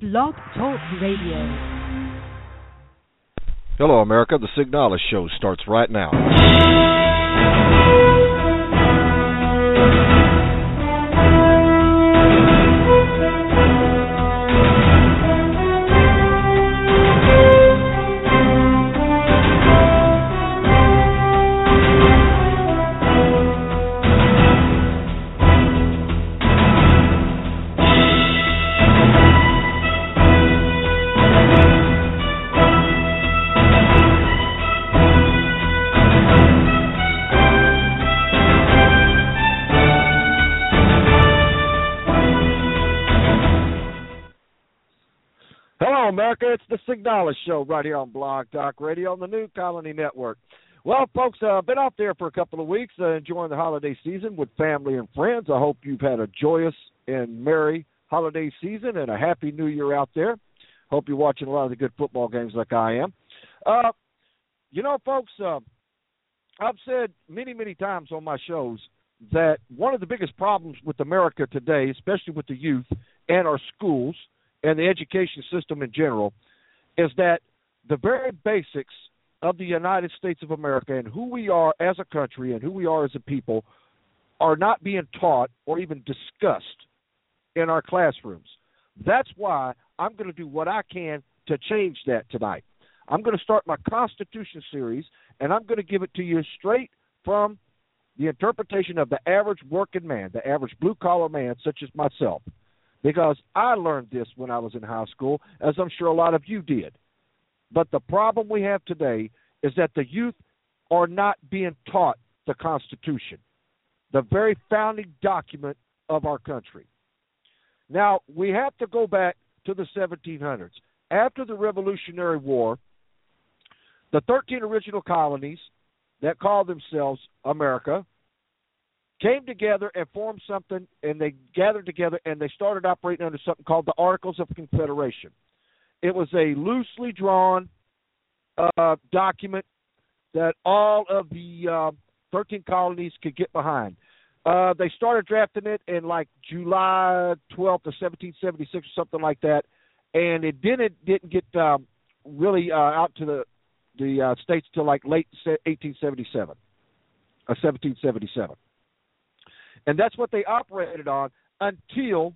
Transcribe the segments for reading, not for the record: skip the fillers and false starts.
Blog Talk Radio. Hello, America. The Signalis Show starts right now. America, it's the Signalis Show right here on Blog Talk Radio on the New Colony Network. Well, folks, I've been out there for a couple of weeks enjoying the holiday season with family and friends. I hope you've had a joyous and merry holiday season and a happy new year out there. Hope you're watching a lot of the good football games like I am. Folks, I've said many, many times on my shows that one of the biggest problems with America today, especially with the youth and our schools, and the education system in general, is that the very basics of the United States of America and who we are as a country and who we are as a people are not being taught or even discussed in our classrooms. That's why I'm going to do what I can to change that tonight. I'm going to start my Constitution series, and I'm going to give it to you straight from the interpretation of the average working man, the average blue-collar man such as myself. Because I learned this when I was in high school, as I'm sure a lot of you did. But the problem we have today is that the youth are not being taught the Constitution, the very founding document of our country. Now, we have to go back to the 1700s. After the Revolutionary War, the 13 original colonies that called themselves America came together and formed something, and they gathered together, and they started operating under something called the Articles of Confederation. It was a loosely drawn document that all of the 13 colonies could get behind. They started drafting it in like July 12th of 1776 or something like that, and it didn't get really out to the states till like late 1777. And that's what they operated on until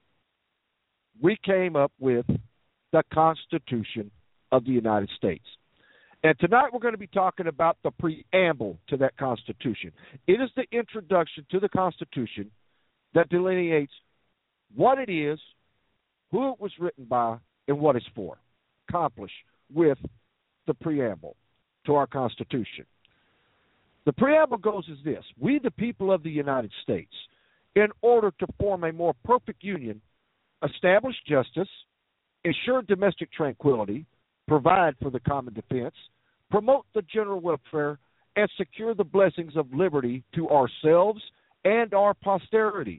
we came up with the Constitution of the United States. And tonight we're going to be talking about the preamble to that Constitution. It is the introduction to the Constitution that delineates what it is, who it was written by, and what it's for. Accomplished with the preamble to our Constitution. The preamble goes as this: we, the people of the United States, in order to form a more perfect union, establish justice, ensure domestic tranquility, provide for the common defense, promote the general welfare, and secure the blessings of liberty to ourselves and our posterity.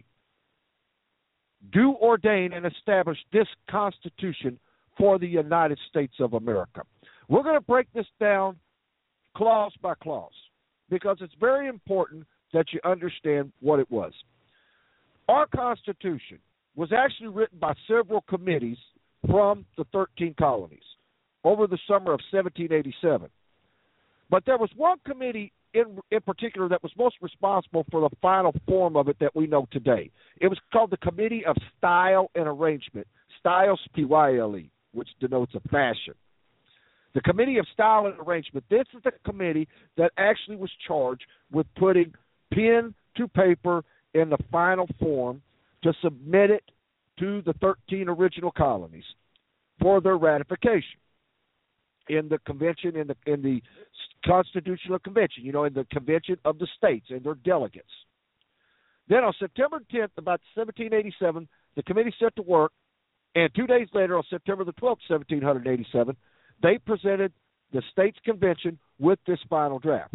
Do ordain and establish this Constitution for the United States of America. We're going to break this down clause by clause, because it's very important that you understand what it was. Our Constitution was actually written by several committees from the 13 colonies over the summer of 1787. But there was one committee in particular that was most responsible for the final form of it that we know today. It was called the Committee of Style and Arrangement, Styles, P-Y-L-E, which denotes a fashion. The Committee of Style and Arrangement, this is the committee that actually was charged with putting pen to paper in the final form to submit it to the 13 original colonies for their ratification in the convention, in the Constitutional Convention, in the Convention of the States and their delegates. Then on September 10th, about 1787, the committee set to work, and 2 days later, on September the 12th, 1787, they presented the state's convention with this final draft.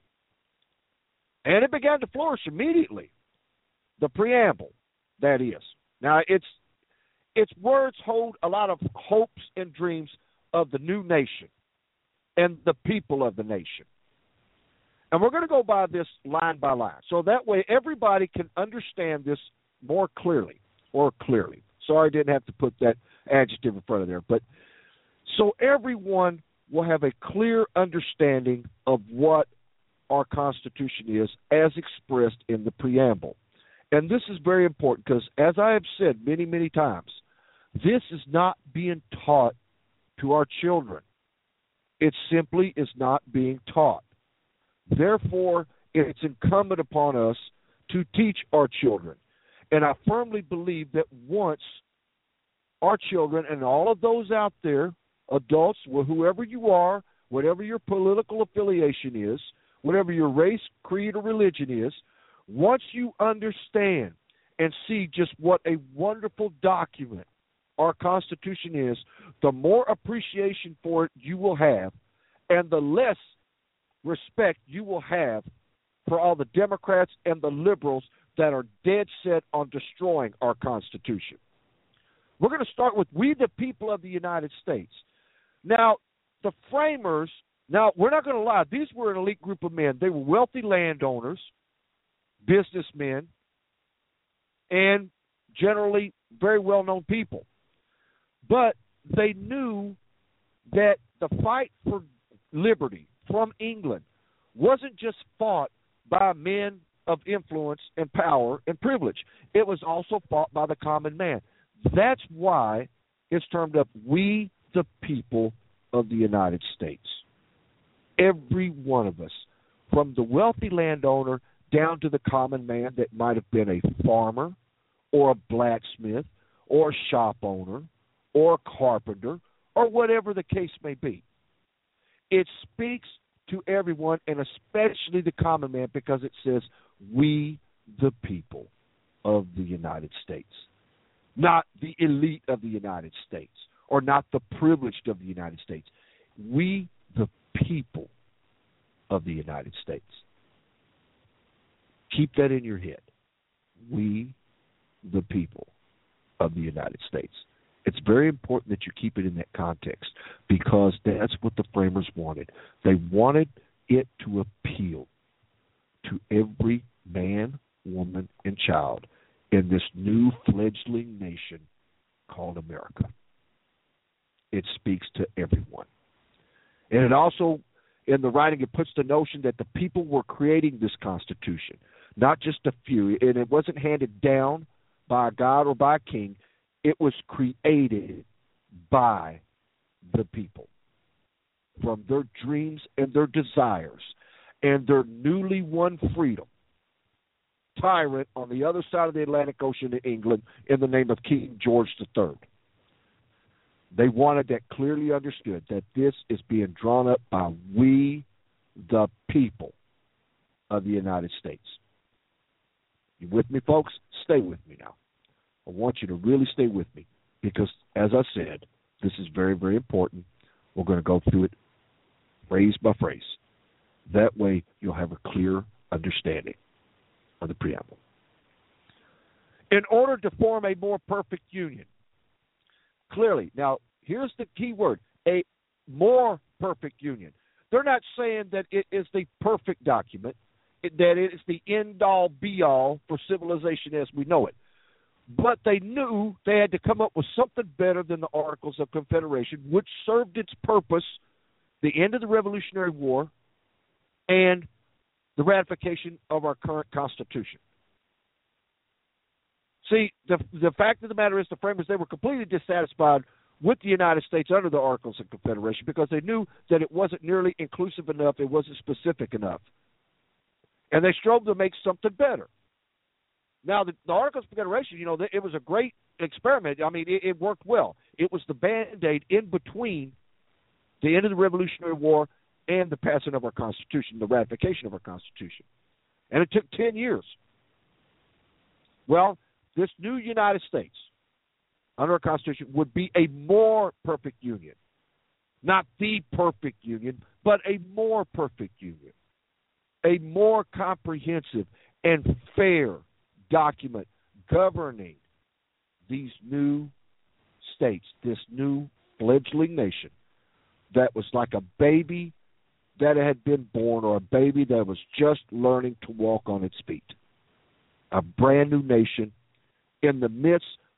And it began to flourish immediately. The preamble, that is. Now, its words hold a lot of hopes and dreams of the new nation and the people of the nation. And we're going to go by this line by line, so that way everybody can understand this more clearly. Sorry, I didn't have to put that adjective in front of there. But so everyone will have a clear understanding of what our Constitution is as expressed in the preamble. And this is very important because, as I have said many, many times, this is not being taught to our children. It simply is not being taught. Therefore, it's incumbent upon us to teach our children. And I firmly believe that once our children and all of those out there, adults, whoever you are, whatever your political affiliation is, whatever your race, creed, or religion is, once you understand and see just what a wonderful document our Constitution is, the more appreciation for it you will have, and the less respect you will have for all the Democrats and the liberals that are dead set on destroying our Constitution. We're going to start with we the people of the United States. Now, the framers, now we're not going to lie, these were an elite group of men. They were wealthy landowners, businessmen, and generally very well-known people. But they knew that the fight for liberty from England wasn't just fought by men of influence and power and privilege. It was also fought by the common man. That's why it's termed up we the people of the United States. Every one of us, from the wealthy landowner down to the common man that might have been a farmer or a blacksmith or a shop owner or a carpenter or whatever the case may be. It speaks to everyone, and especially the common man, because it says, we the people of the United States. Not the elite of the United States, or not the privileged of the United States. We the people of the United States. Keep that in your head. We the people of the United States. It's very important that you keep it in that context because that's what the framers wanted. They wanted it to appeal to every man, woman, and child in this new fledgling nation called America. It speaks to everyone. And it also, in the writing, it puts the notion that the people were creating this Constitution, not just a few. And it wasn't handed down by a god or by a king. It was created by the people from their dreams and their desires and their newly won freedom. Tyrant on the other side of the Atlantic Ocean in England in the name of King George III. They wanted that clearly understood, that this is being drawn up by we, the people of the United States. You with me, folks? Stay with me now. I want you to really stay with me because, as I said, this is very, very important. We're going to go through it phrase by phrase. That way you'll have a clear understanding of the preamble. In order to form a more perfect union, clearly, now here's the key word, a more perfect union. They're not saying that it is the perfect document, that it is the end-all, be-all for civilization as we know it. But they knew they had to come up with something better than the Articles of Confederation, which served its purpose, the end of the Revolutionary War, and the ratification of our current Constitution. See, the fact of the matter is the framers, they were completely dissatisfied with the United States under the Articles of Confederation because they knew that it wasn't nearly inclusive enough, it wasn't specific enough. And they strove to make something better. Now, the Articles of Confederation, you know, it was a great experiment. I mean, it worked well. It was the Band-Aid in between the end of the Revolutionary War and the passing of our Constitution, the ratification of our Constitution. And it took 10 years. Well, this new United States, under our Constitution, would be a more perfect union. Not the perfect union, but a more perfect union. A more comprehensive and fair document governing these new states, this new fledgling nation that was like a baby that had been born or a baby that was just learning to walk on its feet. A brand new nation in the midst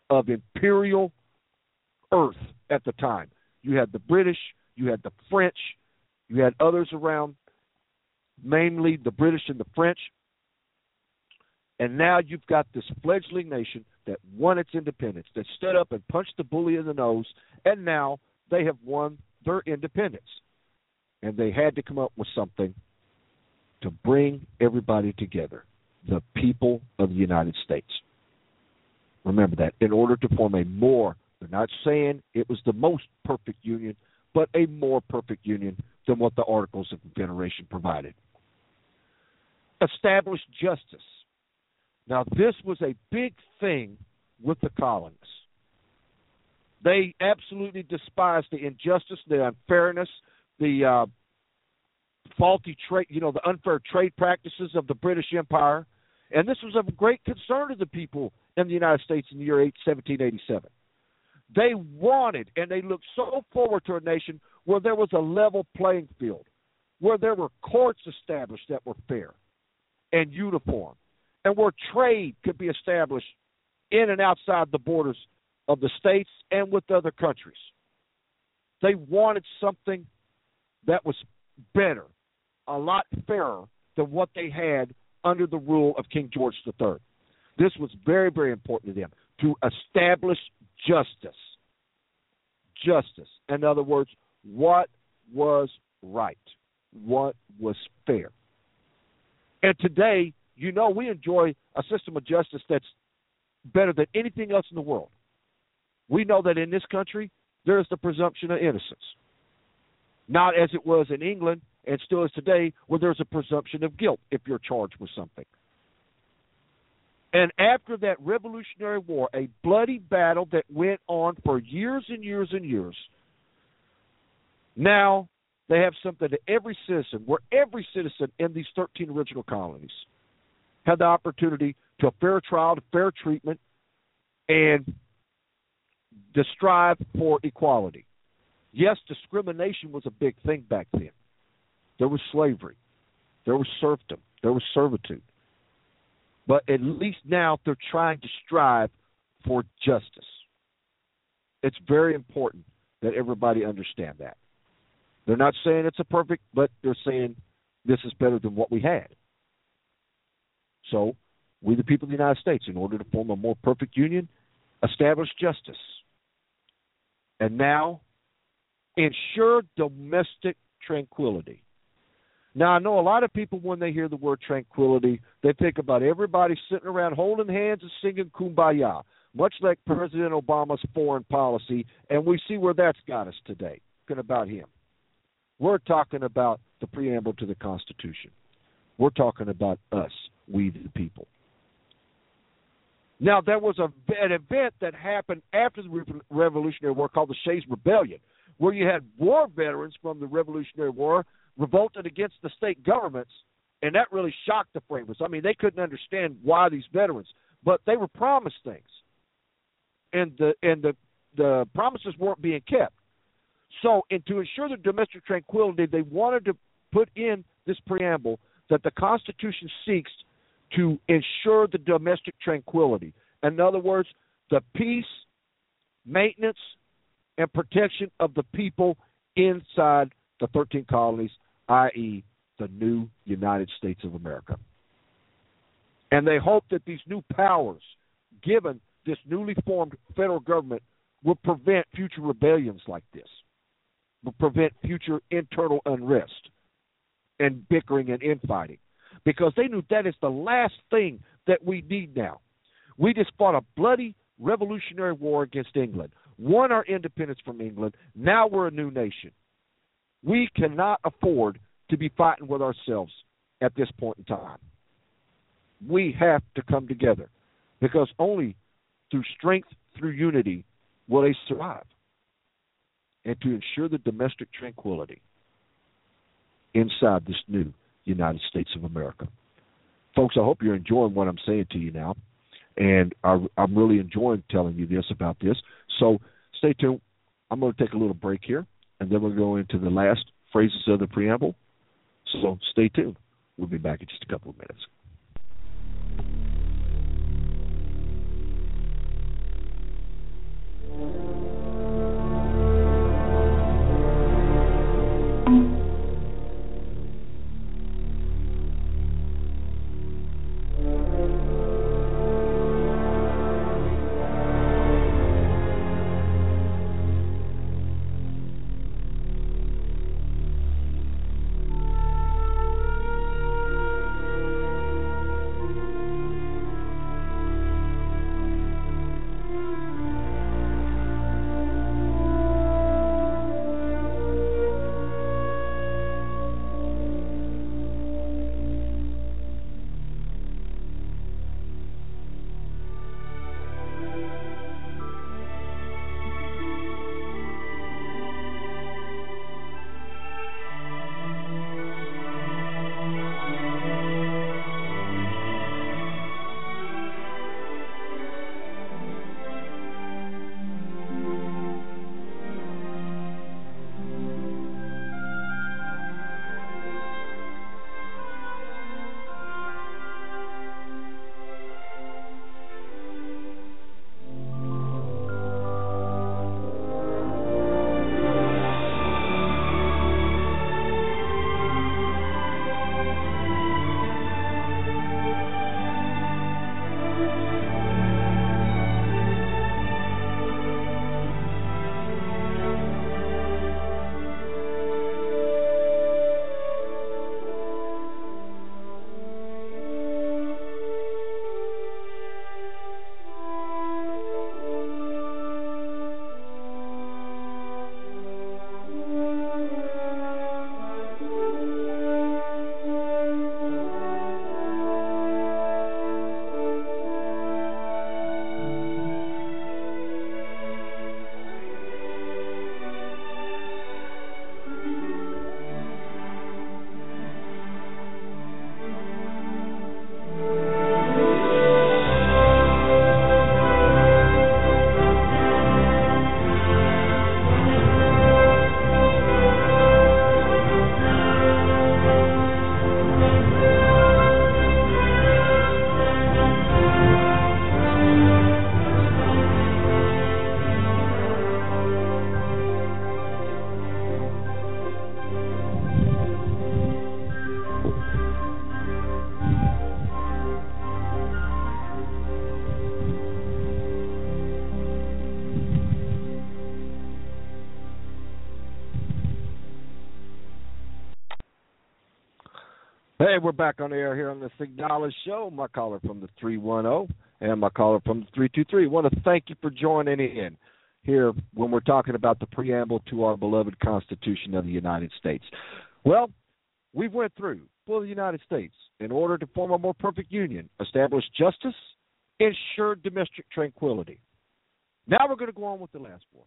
of imperial earth at the time. You had the British, you had the French, you had others around, mainly the British and the French. And now you've got this fledgling nation that won its independence, that stood up and punched the bully in the nose, and now they have won their independence. And they had to come up with something to bring everybody together, the people of the United States. Remember that, in order to form a more, they're not saying it was the most perfect union, but a more perfect union than what the Articles of Confederation provided. Establish justice. Now, this was a big thing with the colonists. They absolutely despised the injustice, the unfairness, the faulty trade, the unfair trade practices of the British Empire. And this was of great concern to the people in the United States in the year 1787. They wanted and they looked so forward to a nation where there was a level playing field, where there were courts established that were fair and uniform, and where trade could be established in and outside the borders of the states and with other countries. They wanted something that was better, a lot fairer than what they had under the rule of King George III. This was very, very important to them, to establish justice. Justice. In other words, what was right, what was fair. And today, we enjoy a system of justice that's better than anything else in the world. We know that in this country, there is the presumption of innocence. Not as it was in England, and still is today, where there's a presumption of guilt if you're charged with something. And after that Revolutionary War, a bloody battle that went on for years and years and years, now they have something that every citizen, where every citizen in these 13 original colonies had the opportunity to a fair trial, to fair treatment, and to strive for equality. Yes, discrimination was a big thing back then. There was slavery. There was serfdom. There was servitude. But at least now they're trying to strive for justice. It's very important that everybody understand that. They're not saying it's a perfect, but they're saying this is better than what we had. So, we the people of the United States, in order to form a more perfect union, establish justice. And now, ensure domestic tranquility. Now, I know a lot of people, when they hear the word tranquility, they think about everybody sitting around holding hands and singing Kumbaya, much like President Obama's foreign policy, and we see where that's got us today. Talking about him. We're talking about the preamble to the Constitution. We're talking about us, we the people. Now, there was an event that happened after the Revolutionary War called the Shays Rebellion, where you had war veterans from the Revolutionary War revolted against the state governments, and that really shocked the framers. I mean, they couldn't understand why these veterans, but they were promised things, and the promises weren't being kept. So, and to ensure the domestic tranquility, they wanted to put in this preamble that the Constitution seeks to ensure the domestic tranquility. In other words, the peace, maintenance, and protection of the people inside the 13 colonies, i.e., the new United States of America. And they hope that these new powers given this newly formed federal government will prevent future rebellions like this, will prevent future internal unrest and bickering and infighting, because they knew that is the last thing that we need now. We just fought a bloody revolutionary war against England, won our independence from England. Now we're a new nation. We cannot afford to be fighting with ourselves at this point in time. We have to come together, because only through strength, through unity, will they survive. And to ensure the domestic tranquility inside this new United States of America. Folks, I hope you're enjoying what I'm saying to you now, and I'm really enjoying telling you this about this. So stay tuned. I'm going to take a little break here, and then we'll go into the last phrases of the preamble. So stay tuned. We'll be back in just a couple of minutes. Hey, we're back on the air here on the Signalis Show. My caller from the 310 and my caller from the 323. I want to thank you for joining in here when we're talking about the preamble to our beloved Constitution of the United States. Well, we went through for the United States in order to form a more perfect union, establish justice, ensure domestic tranquility. Now we're going to go on with the last one.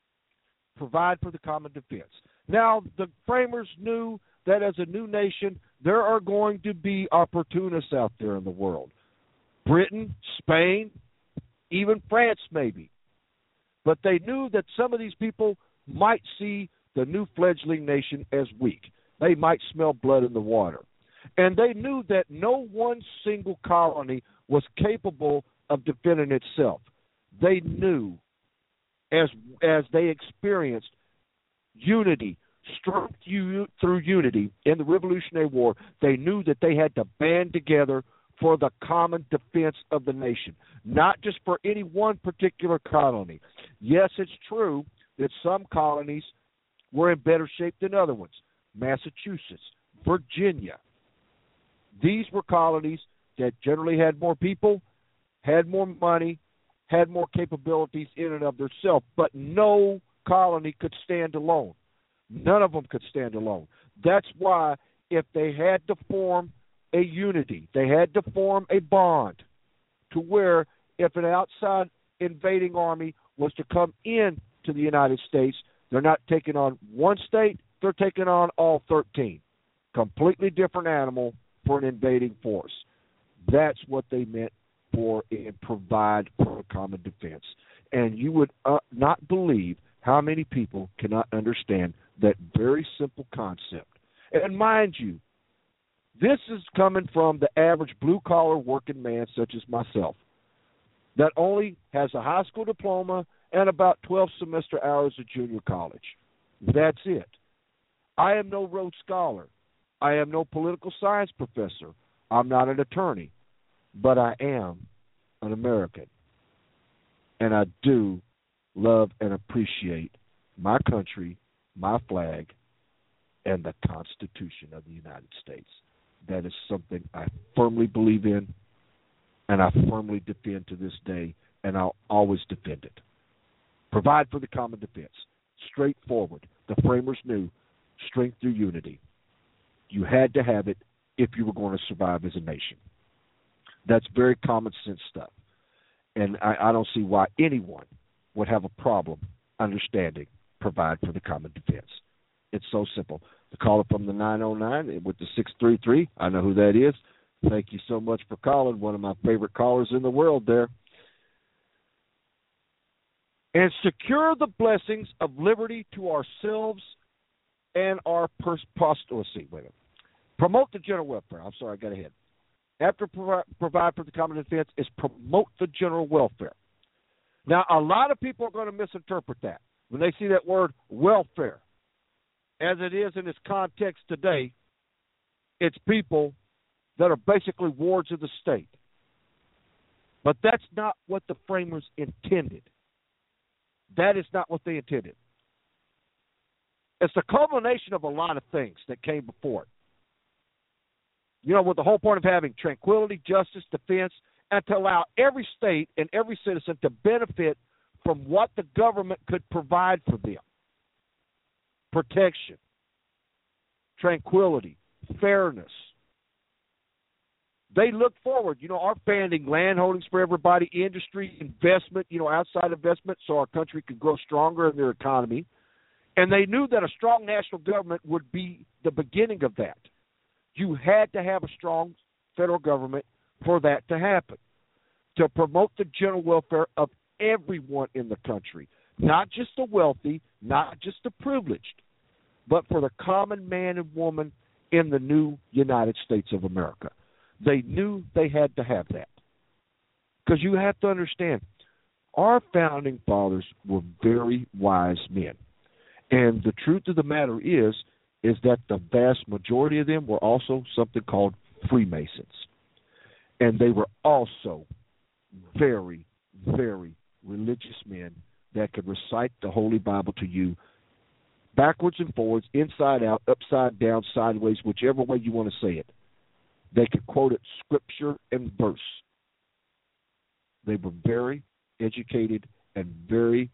Provide for the common defense. Now, the framers knew that as a new nation, there are going to be opportunists out there in the world. Britain, Spain, even France maybe. But they knew that some of these people might see the new fledgling nation as weak. They might smell blood in the water. And they knew that no one single colony was capable of defending itself. They knew, as they experienced unity, strength through unity in the Revolutionary War, they knew that they had to band together for the common defense of the nation, not just for any one particular colony. Yes, it's true that some colonies were in better shape than other ones. Massachusetts, Virginia. These were colonies that generally had more people, had more money, had more capabilities in and of themselves, but no colony could stand alone. None of them could stand alone. That's why if they had to form a unity, they had to form a bond to where if an outside invading army was to come in to the United States, they're not taking on one state, they're taking on all 13. Completely different animal for an invading force. That's what they meant for and provide for a common defense. And you would not believe how many people cannot understand that very simple concept. And mind you, this is coming from the average blue-collar working man such as myself that only has a high school diploma and about 12 semester hours of junior college. That's it. I am no Rhodes Scholar. I am no political science professor. I'm not an attorney. But I am an American. And I do love and appreciate my country, my flag, and the Constitution of the United States. That is something I firmly believe in, and I firmly defend to this day, and I'll always defend it. Provide for the common defense. Straightforward. The framers knew strength through unity. You had to have it if you were going to survive as a nation. That's very common sense stuff. And I don't see why anyone would have a problem understanding provide for the common defense. It's so simple. The caller from the 909 with the 633, I know who that is. Thank you so much for calling. One of my favorite callers in the world there. And secure the blessings of liberty to ourselves and our posterity. Promote the general welfare. I'm sorry, I got ahead. After provide for the common defense is promote the general welfare. Now, a lot of people are going to misinterpret that when they see that word welfare. As it is in its context today, it's people that are basically wards of the state. But that's not what the framers intended. That is not what they intended. It's the culmination of a lot of things that came before it. You know, with the whole point of having tranquility, justice, defense, and to allow every state and every citizen to benefit from what the government could provide for them. Protection, tranquility, fairness. They look forward, our banding, land holdings for everybody, industry, investment, outside investment, so our country could grow stronger in their economy. And they knew that a strong national government would be the beginning of that. You had to have a strong federal government for that to happen, to promote the general welfare of everyone in the country, not just the wealthy, not just the privileged, but for the common man and woman in the new United States of America. They knew they had to have that. Because you have to understand, our founding fathers were very wise men. And the truth of the matter is that the vast majority of them were also something called Freemasons. And they were also very, very religious men that could recite the Holy Bible to you backwards and forwards, inside out, upside down, sideways, whichever way you want to say it. They could quote it scripture and verse. They were very educated and very,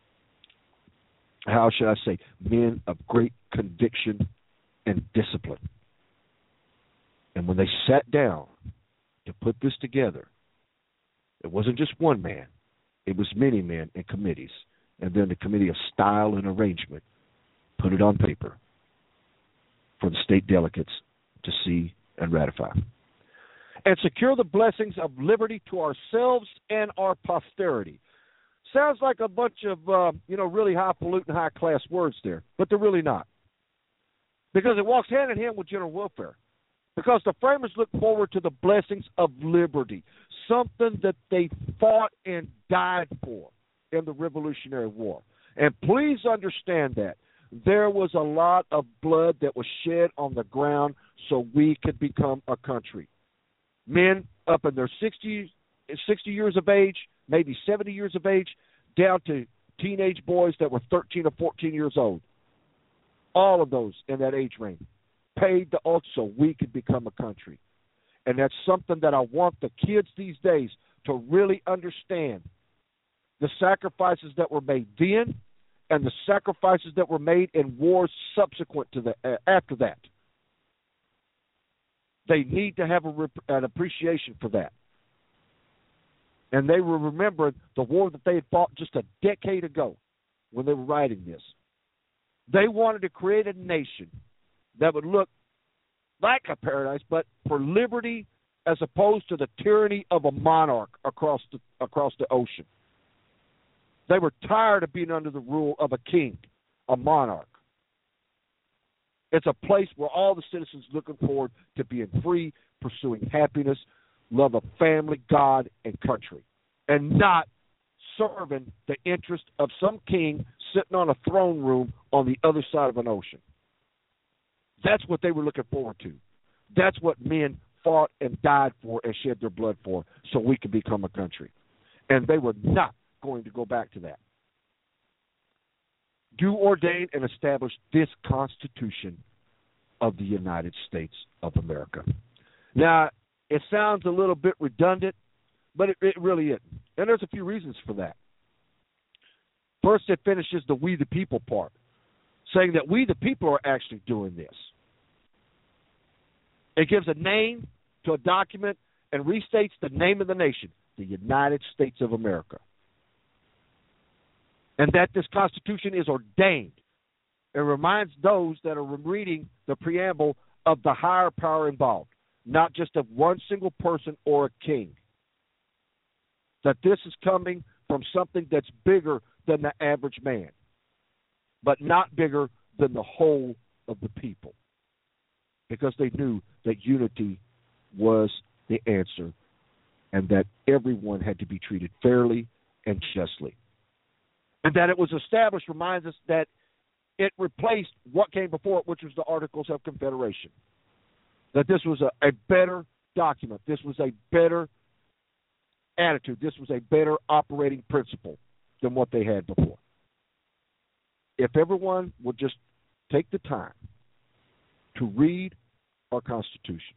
how should I say, men of great conviction and discipline. And when they sat down to put this together, it wasn't just one man. It was many men in committees. And then the committee of style and arrangement put it on paper for the state delegates to see and ratify. And secure the blessings of liberty to ourselves and our posterity. Sounds like a bunch of, really highfalutin, high-class words there, but they're really not. Because it walks hand in hand with general welfare. Because the framers look forward to the blessings of liberty, something that they fought and died for in the Revolutionary War. And please understand that. There was a lot of blood that was shed on the ground so we could become a country. Men up in their 60 years of age, maybe 70 years of age, down to teenage boys that were 13 or 14 years old. All of those in that age range paid the oath so we could become a country. And that's something that I want the kids these days to really understand. The sacrifices that were made then and the sacrifices that were made in wars subsequent to after that. They need to have an appreciation for that. And they were remembering the war that they had fought just a decade ago when they were writing this. They wanted to create a nation that would look like a paradise, but for liberty as opposed to the tyranny of a monarch across the ocean. They were tired of being under the rule of a king, a monarch. It's a place where all the citizens looking forward to being free, pursuing happiness, love of family, God, and country, and not serving the interest of some king sitting on a throne room on the other side of an ocean. That's what they were looking forward to. That's what men fought and died for and shed their blood for so we could become a country. And they were not going to go back to that. Do ordain and establish this Constitution of the United States of America. Now, it sounds a little bit redundant, but it really isn't. And there's a few reasons for that. First, it finishes the we the people part, saying that we the people are actually doing this. It gives a name to a document and restates the name of the nation, the United States of America. And that this Constitution is ordained. It reminds those that are reading the preamble of the higher power involved, not just of one single person or a king. That this is coming from something that's bigger than the average man, but not bigger than the whole of the people. Because they knew that unity was the answer and that everyone had to be treated fairly and justly. And that it was established reminds us that it replaced what came before it, which was the Articles of Confederation. That this was a better document. This was a better attitude. This was a better operating principle than what they had before. If everyone would just take the time to read our Constitution,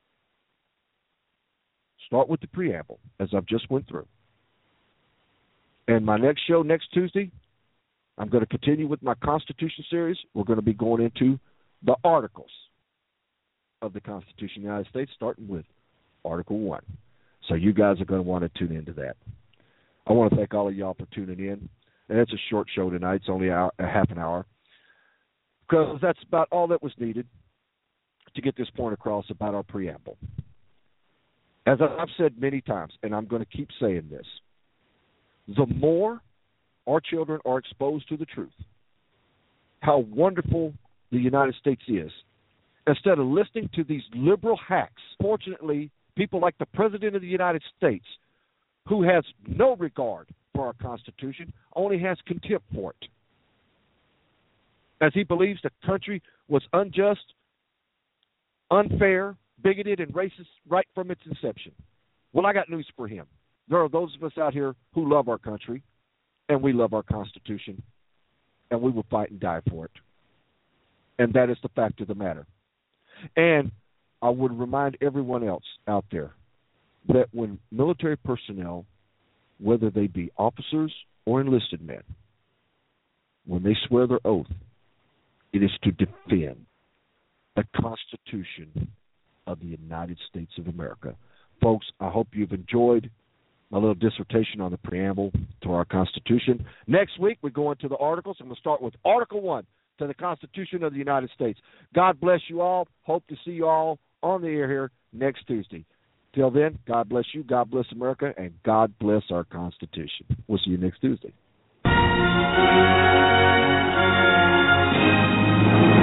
start with the preamble, as I've just went through. And my next show, next Tuesday, I'm going to continue with my Constitution series. We're going to be going into the Articles of the Constitution of the United States, starting with Article 1. So you guys are going to want to tune into that. I want to thank all of y'all for tuning in. And it's a short show tonight. It's only a half an hour. Because that's about all that was needed to get this point across about our preamble. As I've said many times, and I'm going to keep saying this, the more our children are exposed to the truth, how wonderful the United States is, instead of listening to these liberal hacks, fortunately, people like the President of the United States, who has no regard for our Constitution, only has contempt for it, as he believes the country was unjust, unfair, bigoted, and racist right from its inception. Well, I got news for him. There are those of us out here who love our country, and we love our Constitution, and we will fight and die for it. And that is the fact of the matter. And I would remind everyone else out there that when military personnel, whether they be officers or enlisted men, when they swear their oath, it is to defend the Constitution of the United States of America. Folks, I hope you've enjoyed my little dissertation on the preamble to our Constitution. Next week, we go into the articles. I'm going to start with Article 1 to the Constitution of the United States. God bless you all. Hope to see you all on the air here next Tuesday. Till then, God bless you, God bless America, and God bless our Constitution. We'll see you next Tuesday.